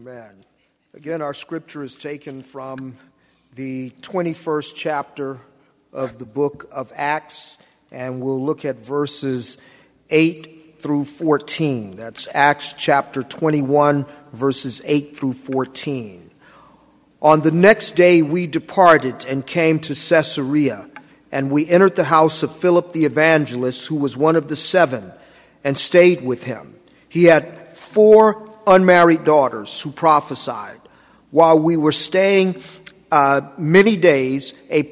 Amen. Again, our scripture is taken from the 21st chapter of the book of Acts, and we'll look at verses 8 through 14. That's Acts chapter 21, verses 8 through 14. On the next day we departed and came to Caesarea, and we entered the house of Philip the evangelist, who was one of the 7, and stayed with him. He had 4 unmarried daughters who prophesied. While we were staying many days, a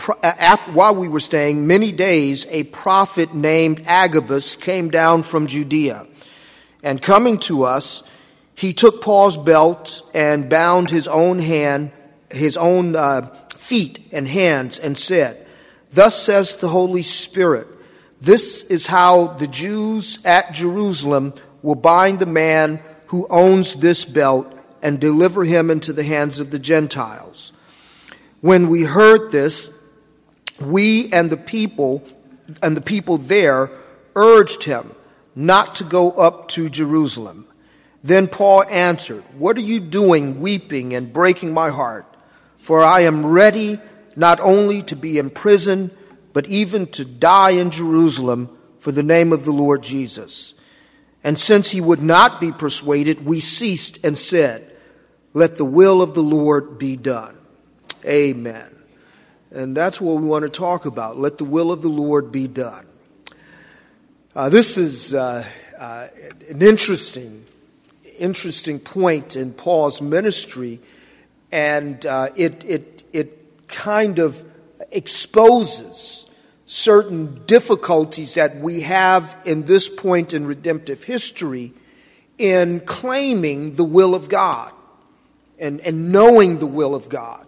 prophet named Agabus came down from Judea. And coming to us, he took Paul's belt and bound his own feet and hands, and said, "Thus says the Holy Spirit, this is how the Jews at Jerusalem will bind the man who owns this belt and deliver him into the hands of the Gentiles." When we heard this, we and the people there urged him not to go up to Jerusalem. Then Paul answered, "What are you doing, weeping and breaking my heart? For I am ready not only to be in prison, but even to die in Jerusalem for the name of the Lord Jesus." And since he would not be persuaded, we ceased and said, "Let the will of the Lord be done." Amen. And that's what we want to talk about. Let the will of the Lord be done. This is an interesting point in Paul's ministry, and it kind of exposes certain difficulties that we have in this point in redemptive history in claiming the will of God and knowing the will of God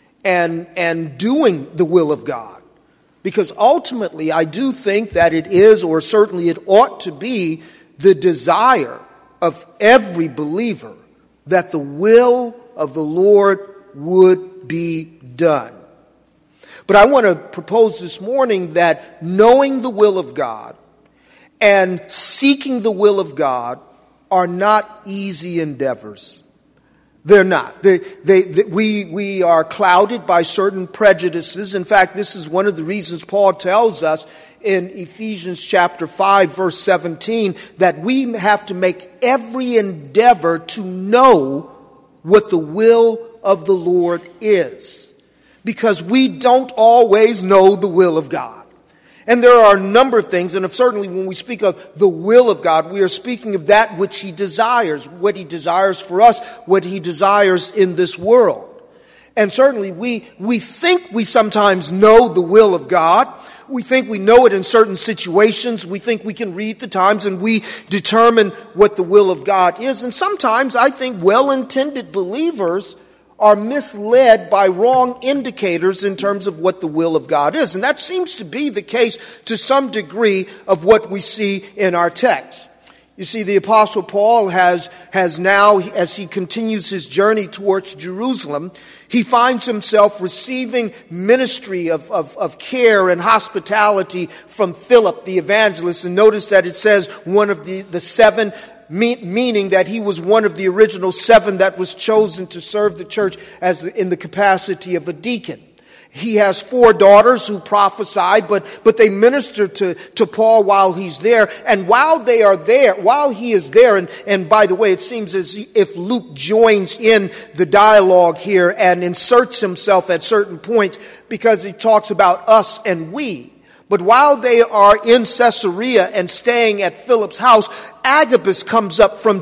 and doing the will of God. Because ultimately, I do think that it is, or certainly it ought to be, the desire of every believer that the will of the Lord would be done. But I want to propose this morning that knowing the will of God and seeking the will of God are not easy endeavors. They're not. We are clouded by certain prejudices. In fact, this is one of the reasons Paul tells us in Ephesians chapter 5, verse 17, that we have to make every endeavor to know what the will of the Lord is. Because we don't always know the will of God. And there are a number of things, and certainly when we speak of the will of God, we are speaking of that which He desires, what He desires for us, what He desires in this world. And certainly we think we sometimes know the will of God. We think we know it in certain situations. We think we can read the times and we determine what the will of God is. And sometimes I think well-intended believers are misled by wrong indicators in terms of what the will of God is. And that seems to be the case to some degree of what we see in our text. You see, the Apostle Paul has now, as he continues his journey towards Jerusalem, he finds himself receiving ministry of care and hospitality from Philip the evangelist. And notice that it says one of the 7, meaning that he was one of the original 7 that was chosen to serve the church as in the capacity of a deacon. He has 4 daughters who prophesied, but they minister to Paul while he's there. And while he is there, and by the way, it seems as if Luke joins in the dialogue here and inserts himself at certain points because he talks about us and we. But while they are in Caesarea and staying at Philip's house, Agabus comes down from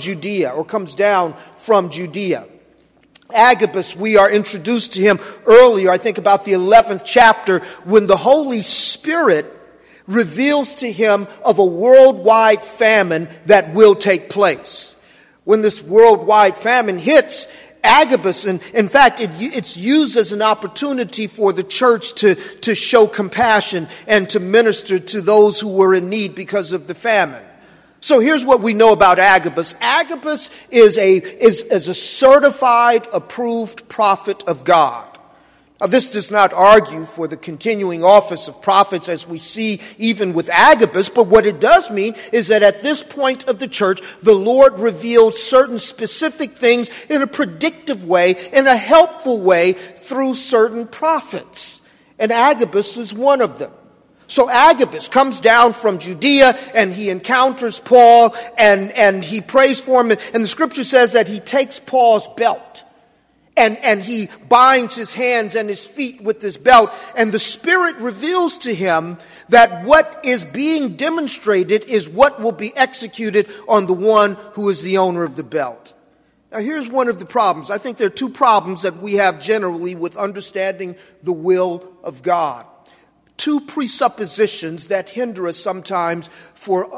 Judea. Agabus, we are introduced to him earlier, I think about the 11th chapter, when the Holy Spirit reveals to him of a worldwide famine that will take place. When this worldwide famine hits, Agabus, and in fact, it's used as an opportunity for the church to show compassion and to minister to those who were in need because of the famine. So here's what we know about Agabus. Agabus is a certified, approved prophet of God. This does not argue for the continuing office of prophets as we see even with Agabus, but what it does mean is that at this point of the church, the Lord revealed certain specific things in a predictive way, in a helpful way, through certain prophets. And Agabus is one of them. So Agabus comes down from Judea and he encounters Paul and he prays for him. And the scripture says that he takes Paul's belt. And he binds his hands and his feet with this belt. And the Spirit reveals to him that what is being demonstrated is what will be executed on the one who is the owner of the belt. Now here's one of the problems. I think there are two problems that we have generally with understanding the will of God. Two presuppositions that hinder us sometimes from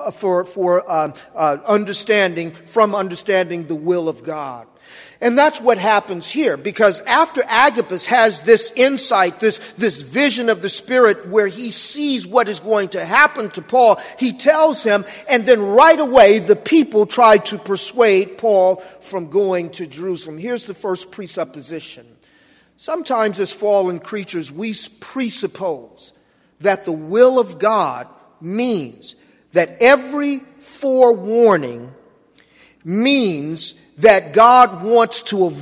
understanding the will of God. And that's what happens here, because after Agabus has this insight, this vision of the Spirit where he sees what is going to happen to Paul, he tells him, and then right away the people try to persuade Paul from going to Jerusalem. Here's the first presupposition. Sometimes as fallen creatures, we presuppose that the will of God means that every forewarning means that God wants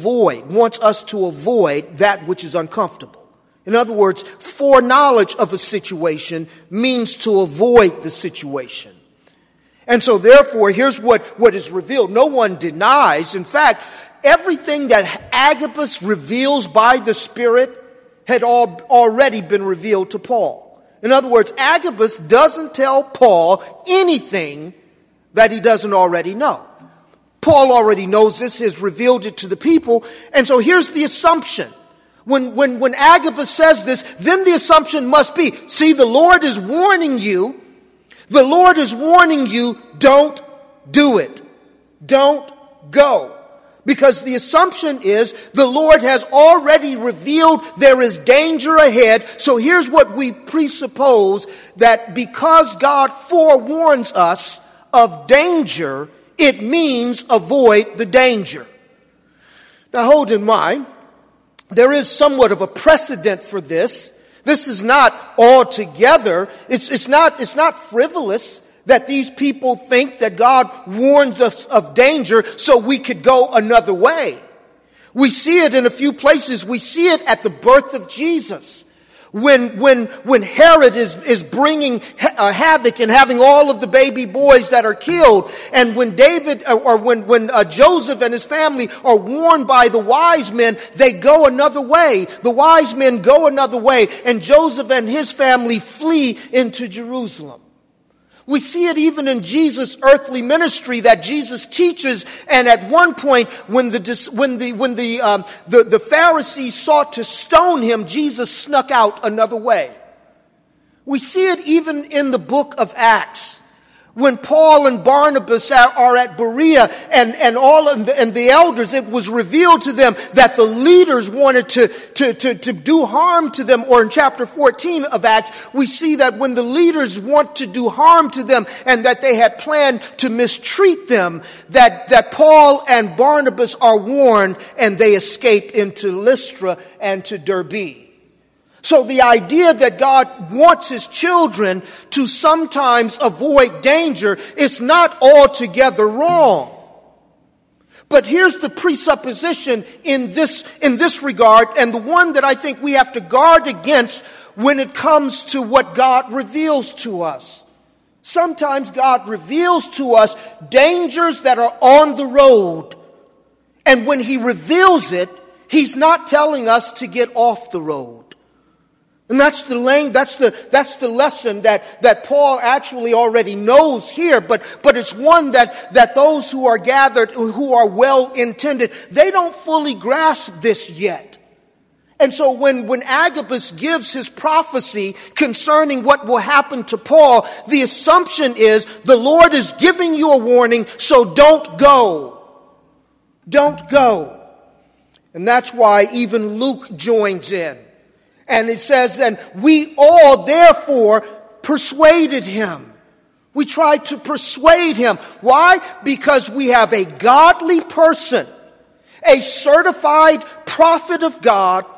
us to avoid that which is uncomfortable. In other words, foreknowledge of a situation means to avoid the situation. And so therefore, here's what is revealed. No one denies. In fact, everything that Agabus reveals by the Spirit had already been revealed to Paul. In other words, Agabus doesn't tell Paul anything that he doesn't already know. Paul already knows this, has revealed it to the people. And so here's the assumption. When Agabus says this, then the assumption must be, see, the Lord is warning you. The Lord is warning you, don't do it. Don't go. Because the assumption is the Lord has already revealed there is danger ahead. So here's what we presuppose, that because God forewarns us of danger, it means avoid the danger. Now hold in mind, there is somewhat of a precedent for this. This is not altogether, it's not frivolous that these people think that God warns us of danger so we could go another way. We see it in a few places. We see it at the birth of Jesus. When Herod is bringing havoc and having all of the baby boys that are killed, and when Joseph and his family are warned by the wise men, they go another way. The wise men go another way, and Joseph and his family flee into Jerusalem. We see it even in Jesus' earthly ministry that Jesus teaches, and at one point when the Pharisees sought to stone him, Jesus snuck out another way. We see it even in the book of Acts. When Paul and Barnabas are at Berea and the elders, it was revealed to them that the leaders wanted to do harm to them. Or in chapter 14 of Acts, we see that when the leaders want to do harm to them and that they had planned to mistreat them, that Paul and Barnabas are warned and they escape into Lystra and to Derbe. So the idea that God wants his children to sometimes avoid danger is not altogether wrong. But here's the presupposition in this regard, and the one that I think we have to guard against when it comes to what God reveals to us. Sometimes God reveals to us dangers that are on the road. And when he reveals it, he's not telling us to get off the road. And that's the lesson that Paul actually already knows here, but it's one that those who are gathered, who are well intended, they don't fully grasp this yet. And so when Agabus gives his prophecy concerning what will happen to Paul, the assumption is the Lord is giving you a warning, so don't go. Don't go. And that's why even Luke joins in. And it says, then we all therefore persuaded him. We tried to persuade him. Why? Because we have a godly person, a certified prophet of God,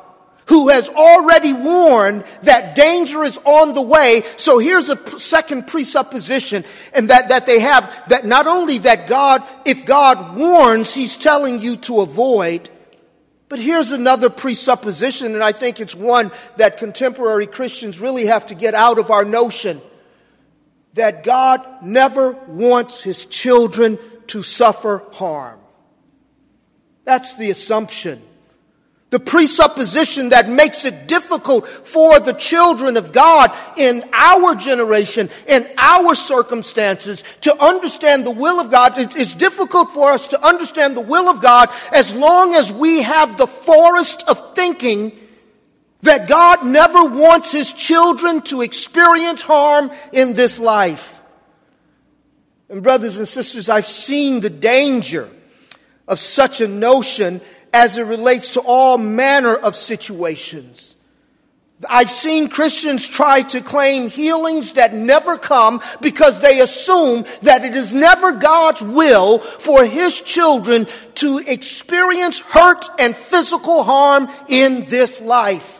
who has already warned that danger is on the way. So here's a second presupposition, and that they have, that not only that God, if God warns, he's telling you to avoid, but here's another presupposition, and I think it's one that contemporary Christians really have to get out of our notion, that God never wants his children to suffer harm. That's the assumption. The presupposition that makes it difficult for the children of God in our generation, in our circumstances, to understand the will of God. It's difficult for us to understand the will of God as long as we have the forest of thinking that God never wants his children to experience harm in this life. And brothers and sisters, I've seen the danger of such a notion as it relates to all manner of situations. I've seen Christians try to claim healings that never come because they assume that it is never God's will for his children to experience hurt and physical harm in this life.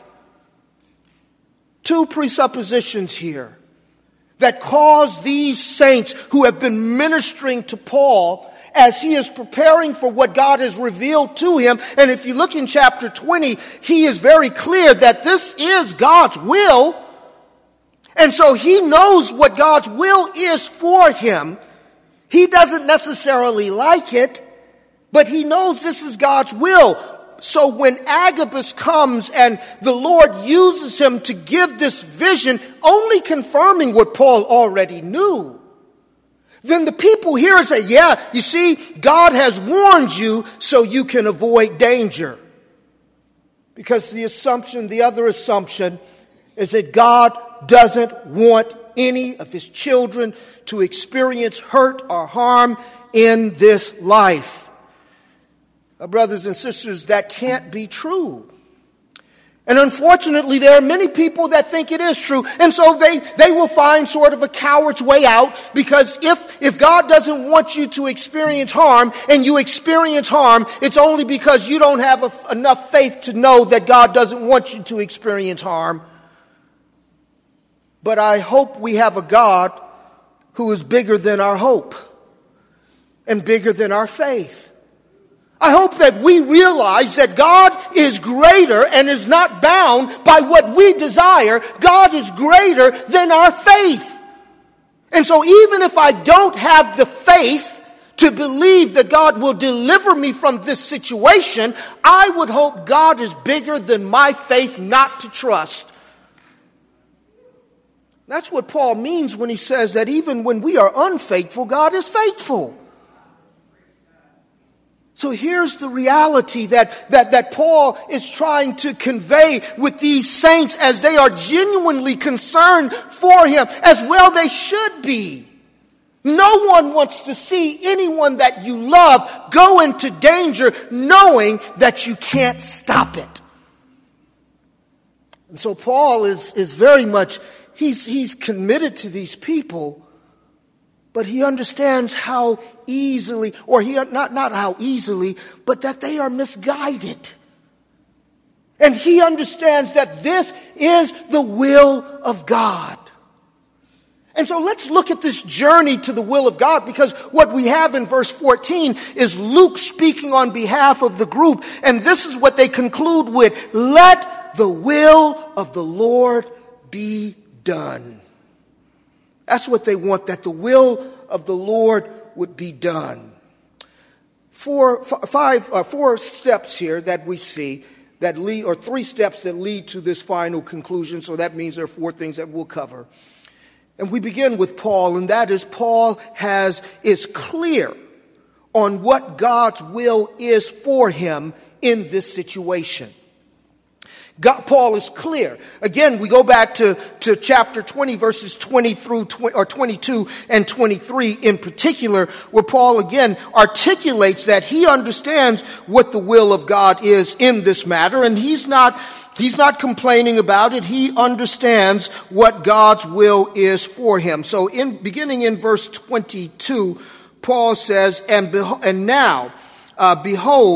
Two presuppositions here that cause these saints who have been ministering to Paul as he is preparing for what God has revealed to him. And if you look in chapter 20, he is very clear that this is God's will. And so he knows what God's will is for him. He doesn't necessarily like it, but he knows this is God's will. So when Agabus comes and the Lord uses him to give this vision, only confirming what Paul already knew, then the people here say, yeah, you see, God has warned you so you can avoid danger. Because the other assumption is that God doesn't want any of his children to experience hurt or harm in this life. Brothers and sisters, that can't be true. And unfortunately, there are many people that think it is true. And so they will find sort of a coward's way out, because if God doesn't want you to experience harm and you experience harm, it's only because you don't have enough faith to know that God doesn't want you to experience harm. But I hope we have a God who is bigger than our hope and bigger than our faith. I hope that we realize that God is greater and is not bound by what we desire. God is greater than our faith. And so even if I don't have the faith to believe that God will deliver me from this situation, I would hope God is bigger than my faith not to trust. That's what Paul means when he says that even when we are unfaithful, God is faithful. So here's the reality that Paul is trying to convey with these saints as they are genuinely concerned for him, as well they should be. No one wants to see anyone that you love go into danger knowing that you can't stop it. And so Paul is very much, he's committed to these people. But he understands how easily, or not how easily, but that they are misguided. And he understands that this is the will of God. And so let's look at this journey to the will of God, because what we have in verse 14 is Luke speaking on behalf of the group. And this is what they conclude with: let the will of the Lord be done. That's what they want, that the will of the Lord would be done. Four steps here that we see that lead, or 3 steps that lead to this final conclusion. So that means there are 4 things that we'll cover. And we begin with Paul, and that is Paul is clear on what God's will is for him in this situation. Paul is clear. Again, we go back to chapter 20, verses 20 through 22 and 23 in particular, where Paul again articulates that he understands what the will of God is in this matter, and he's not complaining about it. He understands what God's will is for him. So beginning in verse 22, Paul says, and now, behold,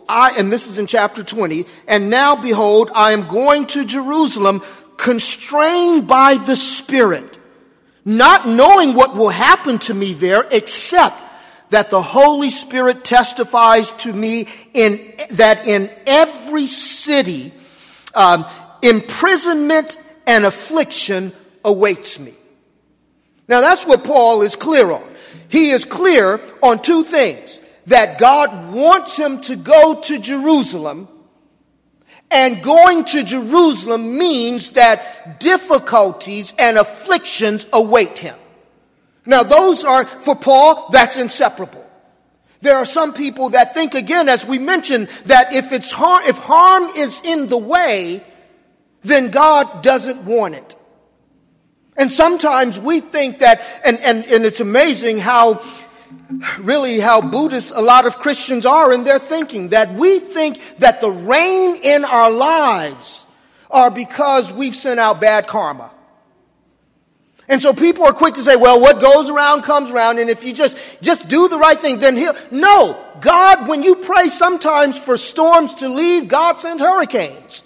and this is in chapter 20, and now behold, I am going to Jerusalem, constrained by the Spirit, not knowing what will happen to me there, except that the Holy Spirit testifies to me that in every city, imprisonment and affliction awaits me. Now that's what Paul is clear on. He is clear on two things: that God wants him to go to Jerusalem, and going to Jerusalem means that difficulties and afflictions await him. Now those are, for Paul, that's inseparable. There are some people that think, again, as we mentioned, that if harm is in the way, then God doesn't want it. And sometimes we think that, and it's amazing how Buddhist a lot of Christians are in their thinking, that we think that the rain in our lives are because we've sent out bad karma. And so people are quick to say, well, what goes around comes around, and if you just do the right thing, then No, God, when you pray sometimes for storms to leave, God sends hurricanes.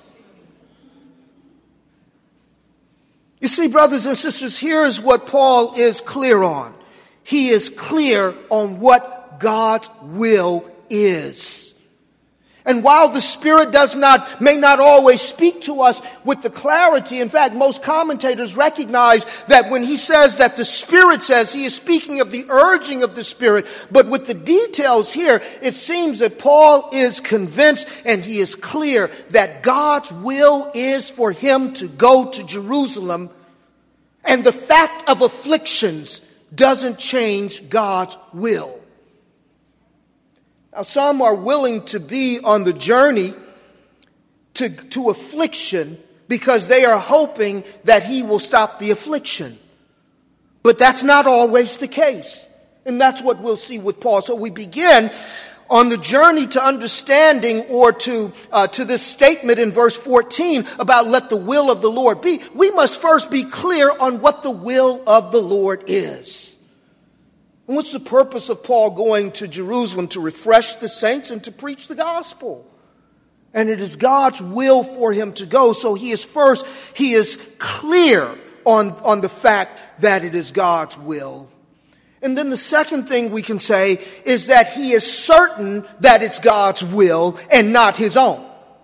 You see, brothers and sisters, here's what Paul is clear on. He is clear on what God's will is. And while the Spirit may not always speak to us with the clarity, in fact, most commentators recognize that when he says that the Spirit says, he is speaking of the urging of the Spirit. But with the details here, it seems that Paul is convinced and he is clear that God's will is for him to go to Jerusalem. And the fact of afflictions doesn't change God's will. Now, some are willing to be on the journey to affliction because they are hoping that he will stop the affliction. But that's not always the case. And that's what we'll see with Paul. So we begin on the journey to understanding, or to this statement in verse 14 about let the will of the Lord be. We must first be clear on what the will of the Lord is. And what's the purpose of Paul going to Jerusalem? To refresh the saints and to preach the gospel. And it is God's will for him to go. So he is clear on the fact that it is God's will. And then the second thing we can say is that he is certain that it's God's will and not his own.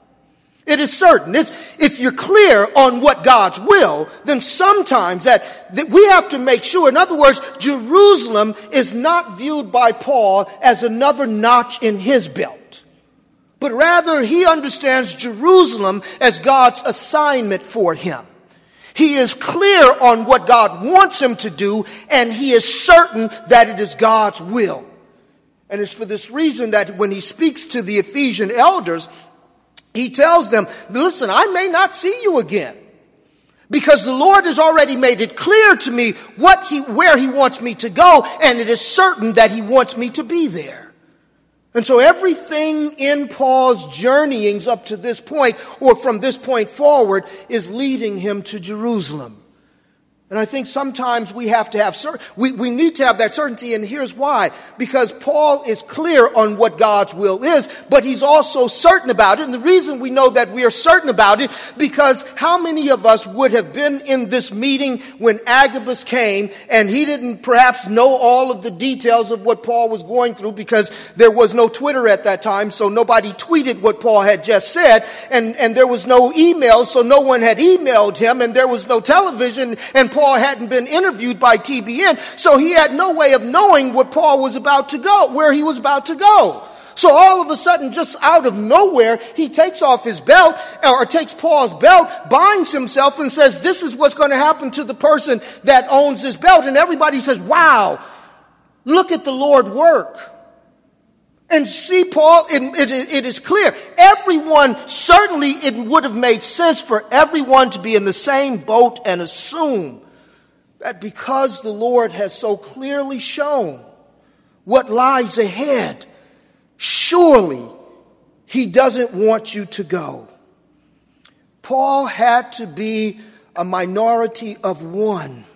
It is certain. If you're clear on what God's will, then sometimes that we have to make sure. In other words, Jerusalem is not viewed by Paul as another notch in his belt, but rather he understands Jerusalem as God's assignment for him. He is clear on what God wants him to do, and he is certain that it is God's will. And it's for this reason that when he speaks to the Ephesian elders, he tells them, listen, I may not see you again, because the Lord has already made it clear to me where he wants me to go, and it is certain that he wants me to be there. And so everything in Paul's journeyings up to this point, or from this point forward, is leading him to Jerusalem. And I think sometimes we have to have we need to have that certainty, and here's why. Because Paul is clear on what God's will is, but he's also certain about it. And the reason we know that we are certain about it, because how many of us would have been in this meeting when Agabus came, and he didn't perhaps know all of the details of what Paul was going through, because there was no Twitter at that time, so nobody tweeted what Paul had just said, and there was no email, so no one had emailed him, and there was no television, and Paul hadn't been interviewed by TBN, so he had no way of knowing what Paul was about to go, where he was about to go. So all of a sudden, just out of nowhere, he takes off his belt, or takes Paul's belt, binds himself, and says, this is what's going to happen to the person that owns this belt. And everybody says, wow, look at the Lord work. And see, Paul, it is clear. Everyone, certainly it would have made sense for everyone to be in the same boat and assume that because the Lord has so clearly shown what lies ahead, surely he doesn't want you to go. Paul had to be a minority of one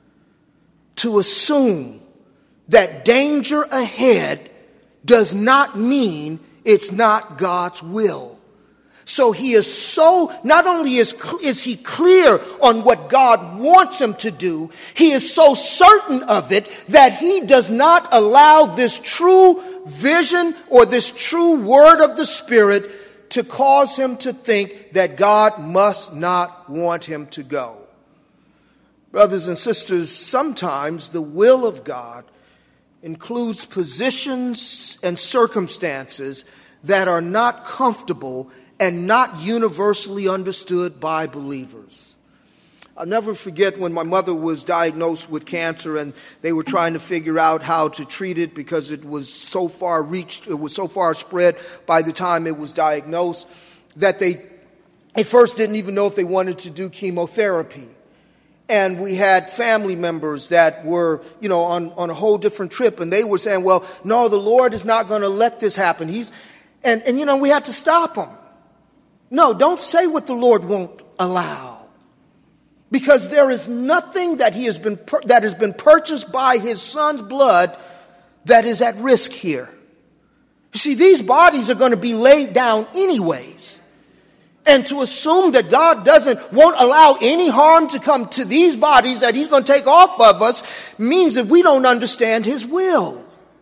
to assume that danger ahead does not mean it's not God's will. So he is not only is he clear on what God wants him to do, he is so certain of it that he does not allow this true vision or this true word of the Spirit to cause him to think that God must not want him to go. Brothers and sisters, sometimes the will of God includes positions and circumstances that are not comfortable and not universally understood by believers. I'll never forget when my mother was diagnosed with cancer and they were trying to figure out how to treat it because it was so far spread by the time it was diagnosed that they at first didn't even know if they wanted to do chemotherapy. And we had family members that were, on a whole different trip, and they were saying, well, no, the Lord is not going to let this happen. And we had to stop them. No, don't say what the Lord won't allow. Because there is nothing that that has been purchased by his Son's blood that is at risk here. You see, these bodies are going to be laid down anyways. And to assume that God won't allow any harm to come to these bodies that he's going to take off of us means that we don't understand his will.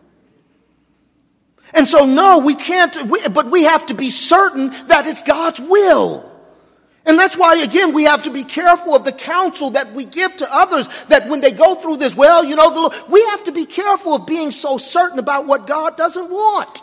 And so, no, we can't, but we have to be certain that it's God's will. And that's why, again, we have to be careful of the counsel that we give to others, that when they go through this, we have to be careful of being so certain about what God doesn't want.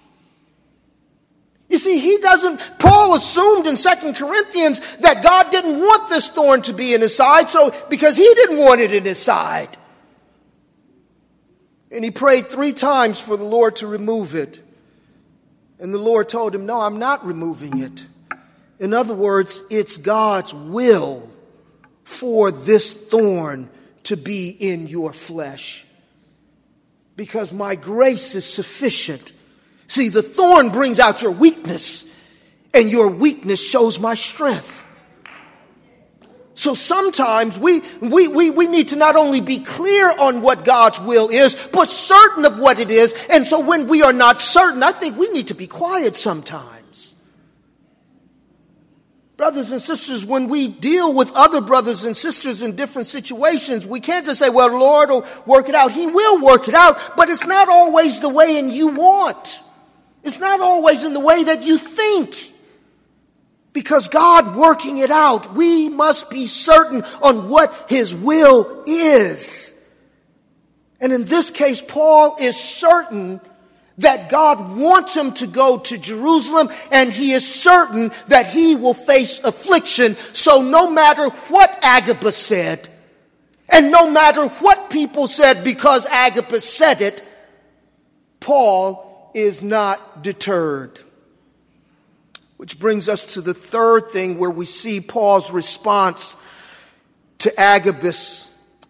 You see, Paul assumed in 2 Corinthians that God didn't want this thorn to be in his side, because he didn't want it in his side. And he prayed 3 times for the Lord to remove it. And the Lord told him, no, I'm not removing it. In other words, it's God's will for this thorn to be in your flesh. Because my grace is sufficient. See, the thorn brings out your weakness, and your weakness shows my strength. So sometimes we need to not only be clear on what God's will is, but certain of what it is. And so when we are not certain, I think we need to be quiet sometimes. Brothers and sisters, when we deal with other brothers and sisters in different situations, we can't just say, well, the Lord will work it out. He will work it out, but it's not always the way you want. It's not always in the way that you think. Because God working it out, we must be certain on what his will is. And in this case, Paul is certain that God wants him to go to Jerusalem, and he is certain that he will face affliction. So no matter what Agabus said, and no matter what people said because Agabus said it, Paul is not deterred. Which brings us to the third thing where we see Paul's response to Agabus,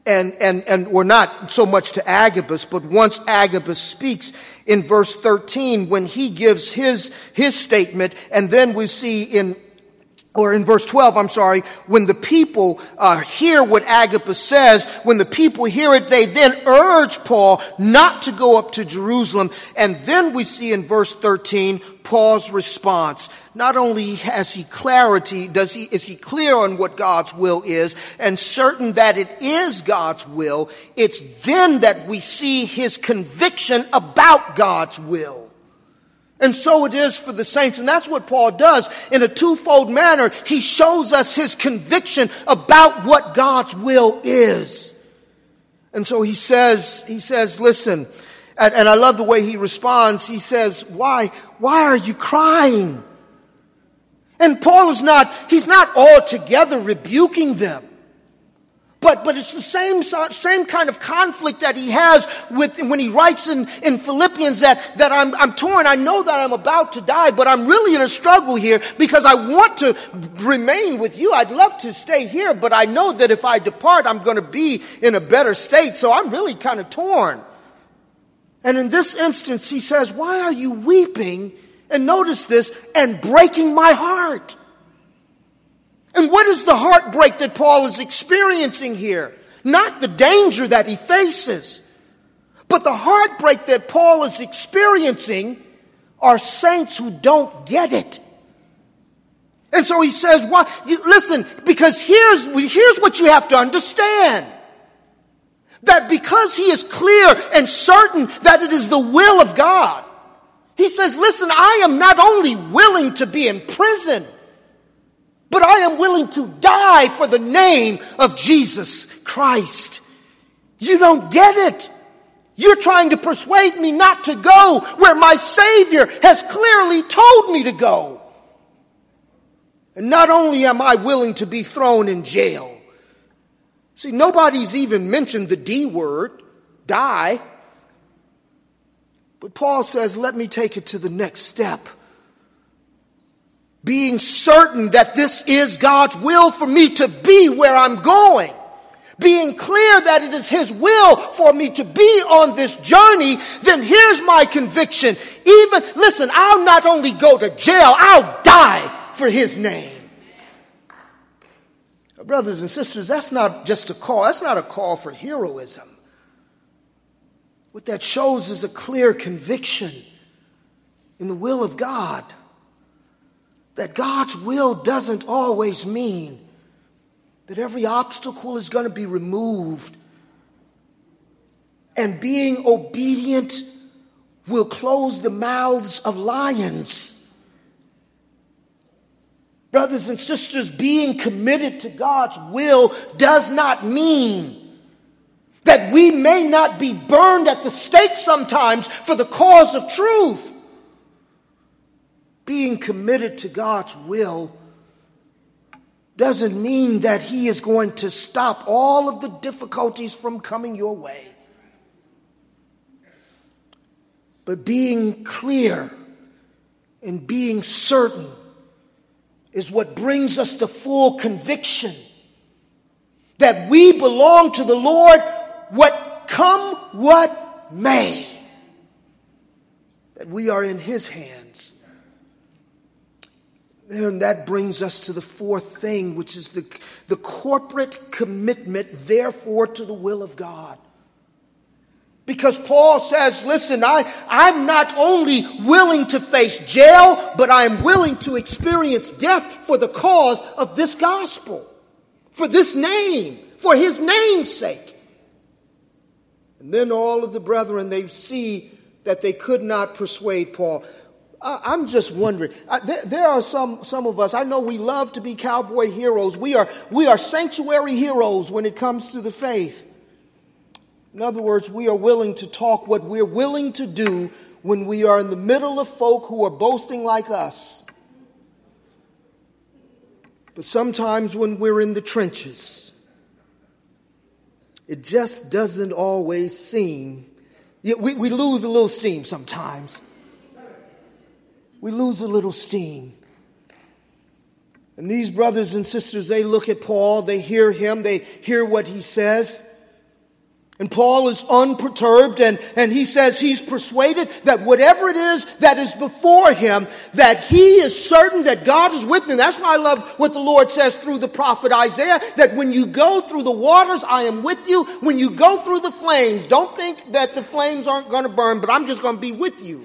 or not so much to Agabus, but once Agabus speaks in verse 13 when he gives his statement, and then we see in verse 12, when the people hear what Agabus says, when the people hear it, they then urge Paul not to go up to Jerusalem. And then we see in verse 13, Paul's response. Not only has he clarity, is he clear on what God's will is and certain that it is God's will, it's then that we see his conviction about God's will. And so it is for the saints. And that's what Paul does in a twofold manner. He shows us his conviction about what God's will is. And so he says, listen, and I love the way he responds. He says, why are you crying? And Paul he's not altogether rebuking them. But it's the same kind of conflict that he has when he writes in Philippians that I'm torn. I know that I'm about to die, but I'm really in a struggle here because I want to remain with you. I'd love to stay here, but I know that if I depart, I'm going to be in a better state. So I'm really kind of torn. And in this instance, he says, why are you weeping? And notice this, and breaking my heart. And what is the heartbreak that Paul is experiencing here? Not the danger that he faces, but the heartbreak that Paul is experiencing are saints who don't get it. And so he says, "Why? Listen, because here's what you have to understand. That because he is clear and certain that it is the will of God, he says, listen, I am not only willing to be in prison, but I am willing to die for the name of Jesus Christ." You don't get it. You're trying to persuade me not to go where my Savior has clearly told me to go. And not only am I willing to be thrown in jail. See, nobody's even mentioned the D word, die. But Paul says, let me take it to the next step. Being certain that this is God's will for me to be where I'm going. Being clear that it is his will for me to be on this journey, then here's my conviction. Listen, I'll not only go to jail, I'll die for his name. Brothers and sisters, that's not just a call. That's not a call for heroism. What that shows is a clear conviction in the will of God. That God's will doesn't always mean that every obstacle is going to be removed. And being obedient will close the mouths of lions. Brothers and sisters, being committed to God's will does not mean that we may not be burned at the stake sometimes for the cause of truth. Being committed to God's will doesn't mean that he is going to stop all of the difficulties from coming your way. But being clear and being certain is what brings us the full conviction that we belong to the Lord, what may. That we are in his hands. And that brings us to the fourth thing, which is the corporate commitment, therefore, to the will of God. Because Paul says, listen, I'm not only willing to face jail, but I'm willing to experience death for the cause of this gospel, for this name, for his name's sake. And then all of the brethren, they see that they could not persuade Paul. I'm just wondering, there are some of us, I know we love to be cowboy heroes. We are sanctuary heroes when it comes to the faith. In other words, we are willing to talk what we're willing to do when we are in the middle of folk who are boasting like us. But sometimes when we're in the trenches, it just doesn't always seem. We lose a little steam sometimes. We lose a little steam. And these brothers and sisters, they look at Paul, they hear him, they hear what he says. And Paul is unperturbed, and he says he's persuaded that whatever it is that is before him, that he is certain that God is with him. That's why I love what the Lord says through the prophet Isaiah, that when you go through the waters, I am with you. When you go through the flames, don't think that the flames aren't going to burn, but I'm just going to be with you.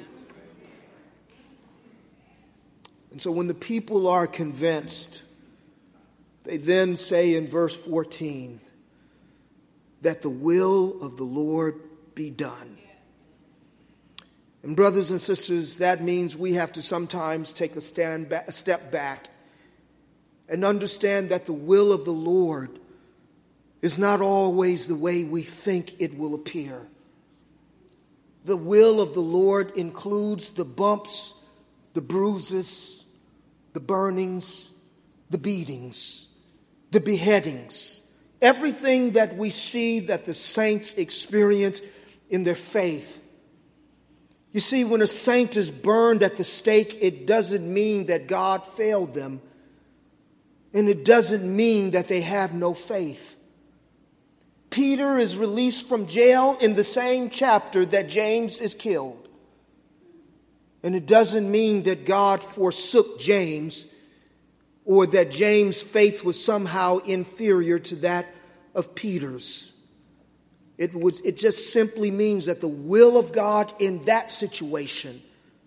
And so when the people are convinced, they then say in verse 14, that the will of the Lord be done. And brothers and sisters, that means we have to sometimes take a step back and understand that the will of the Lord is not always the way we think it will appear. The will of the Lord includes the bumps, the bruises, the burnings, the beatings, the beheadings. Everything that we see that the saints experience in their faith. You see, when a saint is burned at the stake, it doesn't mean that God failed them. And it doesn't mean that they have no faith. Peter is released from jail in the same chapter that James is killed. And it doesn't mean that God forsook James, or that James' faith was somehow inferior to that of Peter's. It just simply means that the will of God in that situation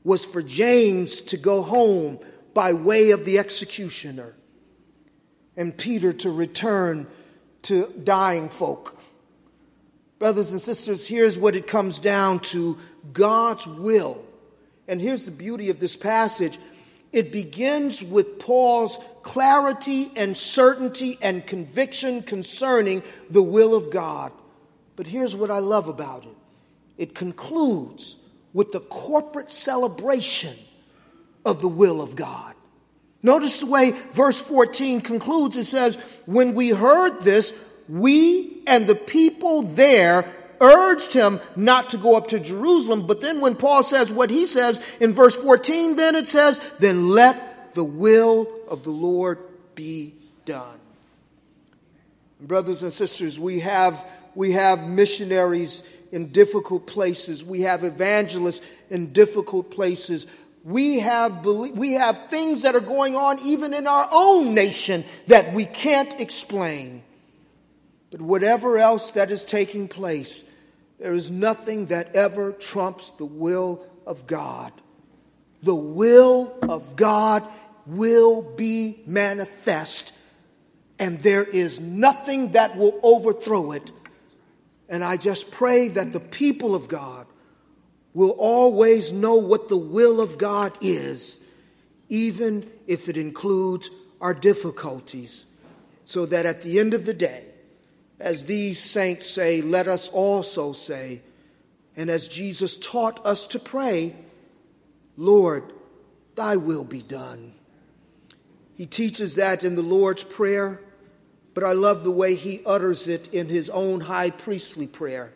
was for James to go home by way of the executioner and Peter to return to dying folk. Brothers and sisters, here's what it comes down to: God's will. And here's the beauty of this passage. It begins with Paul's clarity and certainty and conviction concerning the will of God. But here's what I love about it. It concludes with the corporate celebration of the will of God. Notice the way verse 14 concludes. It says, when we heard this, we and the people there urged him not to go up to Jerusalem. But then when Paul says what he says in verse 14, then it says, then let the will of the Lord be done. Brothers and sisters, we have missionaries in difficult places. We have evangelists in difficult places. We have things that are going on even in our own nation that we can't explain. But whatever else that is taking place, there is nothing that ever trumps the will of God. The will of God will be manifest, and there is nothing that will overthrow it. And I just pray that the people of God will always know what the will of God is, even if it includes our difficulties, so that at the end of the day, as these saints say, let us also say, and as Jesus taught us to pray, Lord, thy will be done. He teaches that in the Lord's Prayer, but I love the way he utters it in his own high priestly prayer.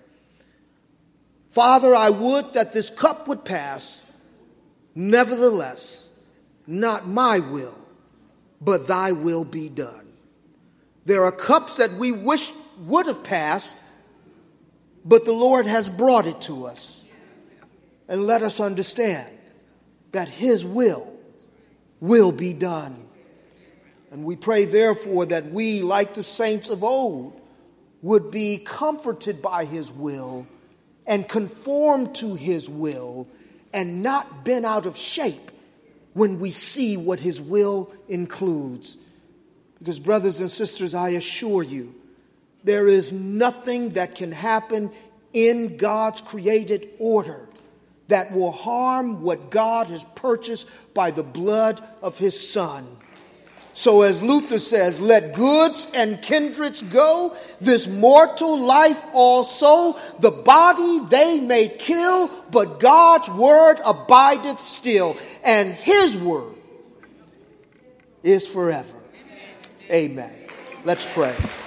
Father, I would that this cup would pass. Nevertheless, not my will, but thy will be done. There are cups that we wish would have passed, but the Lord has brought it to us. And let us understand that his will be done. And we pray, therefore, that we, like the saints of old, would be comforted by his will and conform to his will and not bent out of shape when we see what his will includes. Because, brothers and sisters, I assure you, there is nothing that can happen in God's created order that will harm what God has purchased by the blood of his Son. So as Luther says, let goods and kindreds go, this mortal life also, the body they may kill, but God's word abideth still, and his word is forever. Amen. Let's pray.